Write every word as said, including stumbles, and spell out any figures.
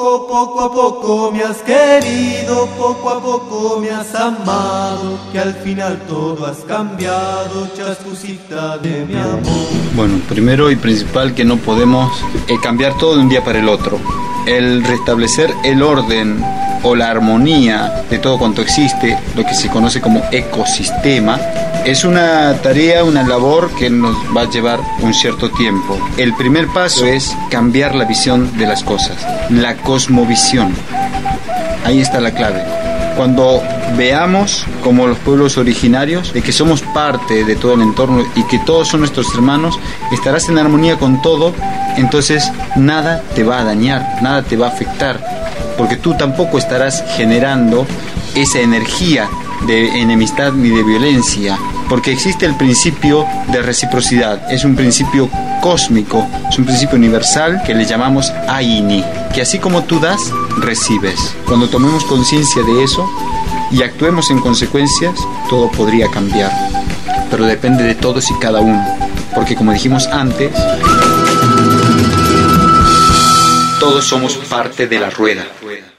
poco, poco a poco me has querido, poco a poco me has amado, que al final todo has cambiado, chascusita de mi amor. Bueno, primero y principal que no podemos eh, cambiar todo de un día para el otro. El restablecer el orden o la armonía de todo cuanto existe, lo que se conoce como ecosistema, es una tarea, una labor que nos va a llevar un cierto tiempo. El primer paso es cambiar la visión de las cosas, la cosmovisión. Ahí está la clave. Cuando veamos, como los pueblos originarios, de que somos parte de todo el entorno y que todos son nuestros hermanos, estarás en armonía con todo, entonces nada te va a dañar, nada te va a afectar, porque tú tampoco estarás generando esa energía de enemistad ni de violencia, porque existe el principio de reciprocidad, es un principio cósmico, es un principio universal que le llamamos Aini, que así como tú das, recibes. Cuando tomemos conciencia de eso y actuemos en consecuencias, todo podría cambiar, pero depende de todos y cada uno, porque como dijimos antes, todos somos parte de la rueda.